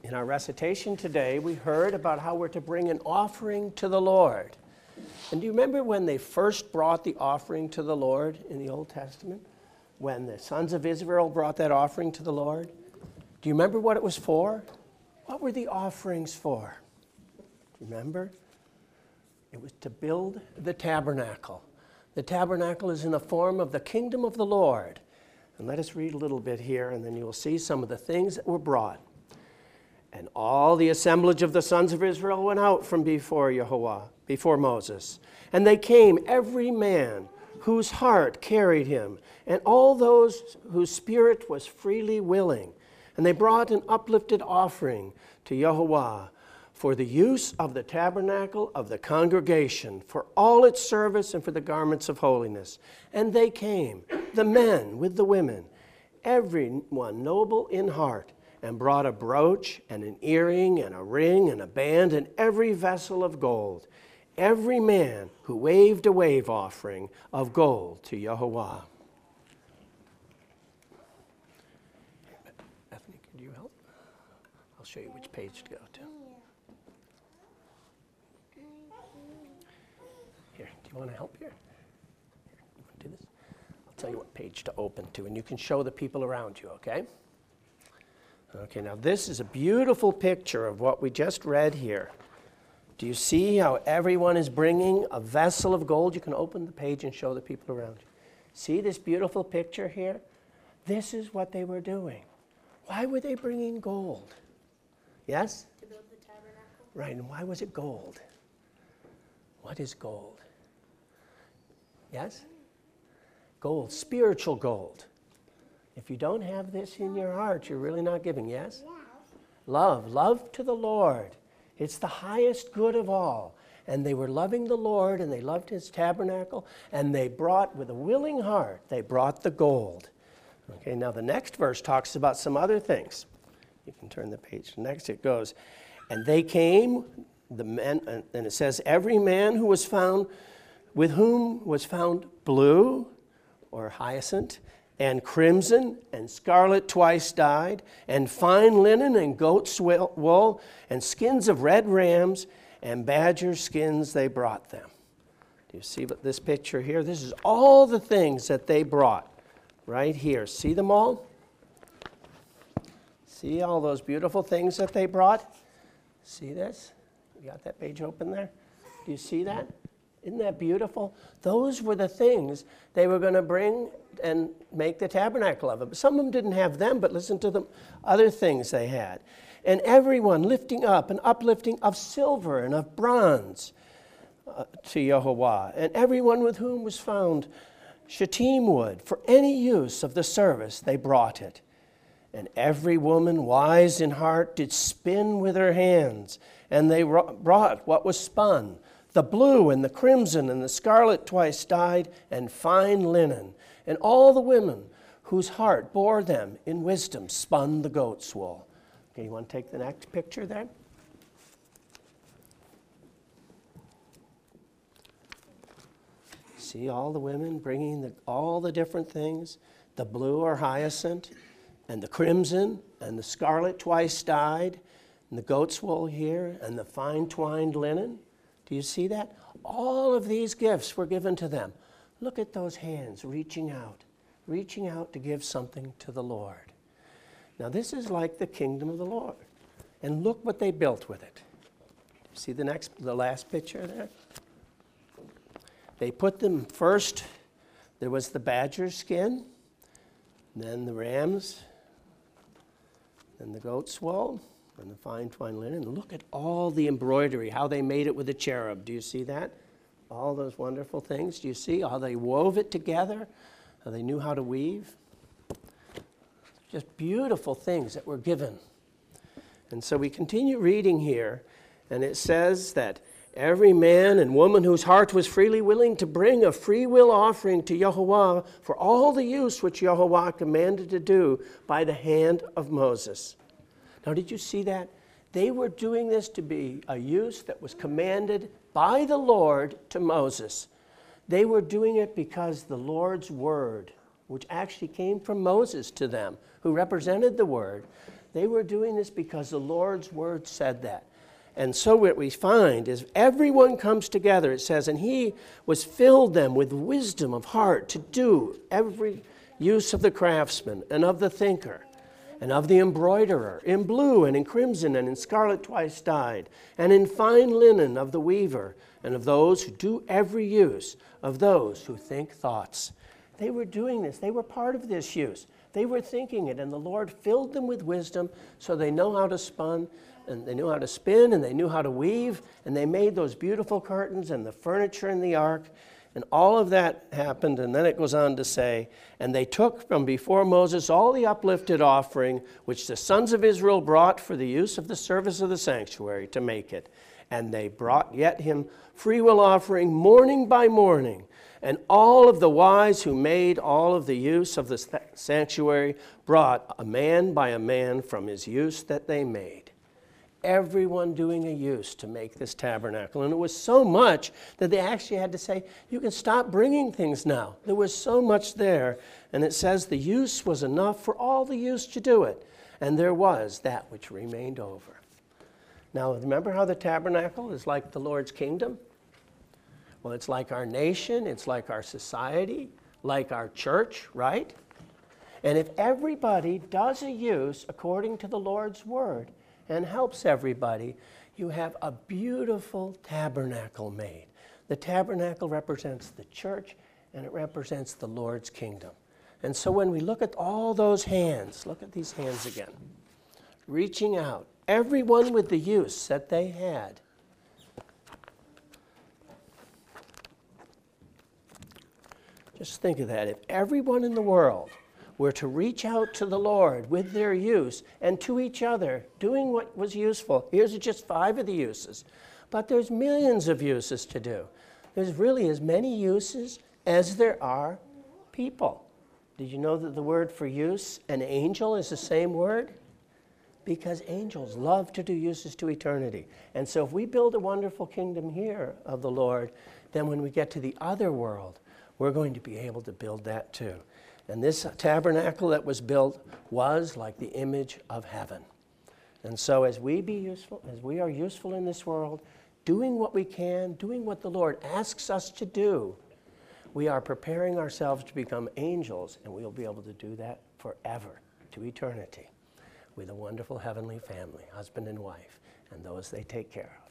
In our recitation today, we heard about how we're to bring an offering to the Lord. And do you remember when they first brought the offering to the Lord in the Old Testament? When the sons of Israel brought that offering to the Lord? Do you remember what it was for? What were the offerings for? Do you remember? It was to build the tabernacle. The tabernacle is in the form of the kingdom of the Lord. And let us read a little bit here, and then you will see some of the things that were brought. And all the assemblage of the sons of Israel went out from before Yahweh, before Moses. And they came, every man whose heart carried him, and all those whose spirit was freely willing. And they brought an uplifted offering to Yahweh for the use of the tabernacle of the congregation, for all its service and for the garments of holiness. And they came, the men with the women, every one noble in heart, and brought a brooch and an earring and a ring and a band and every vessel of gold, every man who waved a wave offering of gold to Yahweh. Bethany, could you help? I'll show you which page to go to. Here, do you want to help here? You want to do this? I'll tell you what page to open to, and you can show the people around you, okay? Okay, now this is a beautiful picture of what we just read here. Do you see how everyone is bringing a vessel of gold? You can open the page and show the people around you. See this beautiful picture here? This is what they were doing. Why were they bringing gold? Yes? To build the tabernacle. Right, and why was it gold? What is gold? Yes? Gold, spiritual gold. If you don't have this in your heart, you're really not giving, yes? Love to the Lord. It's the highest good of all. And they were loving the Lord, and they loved his tabernacle, and they brought, with a willing heart, they brought the gold. Okay, now the next verse talks about some other things. You can turn the page. Next it goes, and they came, the men, and it says, every man who was found, with whom was found blue, or hyacinth, and crimson, and scarlet twice dyed, and fine linen, and goat's wool, and skins of red rams, and badger skins they brought them. Do you see this picture here? This is all the things that they brought right here. See them all? See all those beautiful things that they brought? See this? You got that page open there? Do you see that? Isn't that beautiful? Those were the things they were going to bring and make the tabernacle of it. Some of them didn't have them, but listen to the other things they had. And everyone lifting up an uplifting of silver and of bronze to Yahweh. And everyone with whom was found shittim wood, for any use of the service they brought it. And every woman wise in heart did spin with her hands, and they brought what was spun, the blue and the crimson and the scarlet twice dyed, and fine linen. And all the women whose heart bore them in wisdom spun the goat's wool. Okay, you want to take the next picture there? See all the women bringing all the different things, the blue or hyacinth, and the crimson, and the scarlet twice dyed, and the goat's wool here, and the fine twined linen. Do you see that? All of these gifts were given to them. Look at those hands reaching out to give something to the Lord. Now this is like the kingdom of the Lord. And look what they built with it. See the last picture there? They put them first, there was the badger skin, then the rams, then the goat's wool, and the fine twined linen. Look at all the embroidery, how they made it with the cherub. Do you see that? All those wonderful things. Do you see how they wove it together? How they knew how to weave? Just beautiful things that were given. And so we continue reading here, and it says that every man and woman whose heart was freely willing to bring a free will offering to Yahweh for all the use which Yahweh commanded to do by the hand of Moses. Now, did you see that? They were doing this to be a use that was commanded by the Lord to Moses. They were doing it because the Lord's word, which actually came from Moses to them, who represented the word, They were doing this because the Lord's word said that. And so what we find is everyone comes together, it says, and he was filled them with wisdom of heart to do every use of the craftsman and of the thinker and of the embroiderer, in blue and in crimson and in scarlet twice dyed, and in fine linen of the weaver, and of those who do every use, of those who think thoughts. They were doing this. They were part of this use. They were thinking it, and the Lord filled them with wisdom so they know how to spin, and they knew how to spin, and they knew how to weave, and they made those beautiful curtains and the furniture in the ark, and all of that happened. And then it goes on to say, and they took from before Moses all the uplifted offering which the sons of Israel brought for the use of the service of the sanctuary to make it. And they brought yet him freewill offering morning by morning. And all of the wise who made all of the use of the sanctuary brought a man by a man from his use that they made. Everyone doing a use to make this tabernacle. And it was so much that they actually had to say, you can stop bringing things now. There was so much there. And it says the use was enough for all the use to do it. And there was that which remained over. Now, remember how the tabernacle is like the Lord's kingdom? Well, it's like our nation, it's like our society, like our church, right? And if everybody does a use according to the Lord's word and helps everybody, you have a beautiful tabernacle made. The tabernacle represents the church, and it represents the Lord's kingdom. And so when we look at all those hands, look at these hands again, reaching out, everyone with the use that they had. Just think of that. If everyone in the world were to reach out to the Lord with their use and to each other, doing what was useful. Here's just 5 of the uses, but there's millions of uses to do. There's really as many uses as there are people. Did you know that the word for use and angel is the same word? Because angels love to do uses to eternity. And so if we build a wonderful kingdom here of the Lord, then when we get to the other world, we're going to be able to build that too. And this tabernacle that was built was like the image of heaven. And so as we are useful in this world, doing what we can, doing what the Lord asks us to do, we are preparing ourselves to become angels, and we'll be able to do that forever, to eternity, with a wonderful heavenly family, husband and wife, and those they take care of.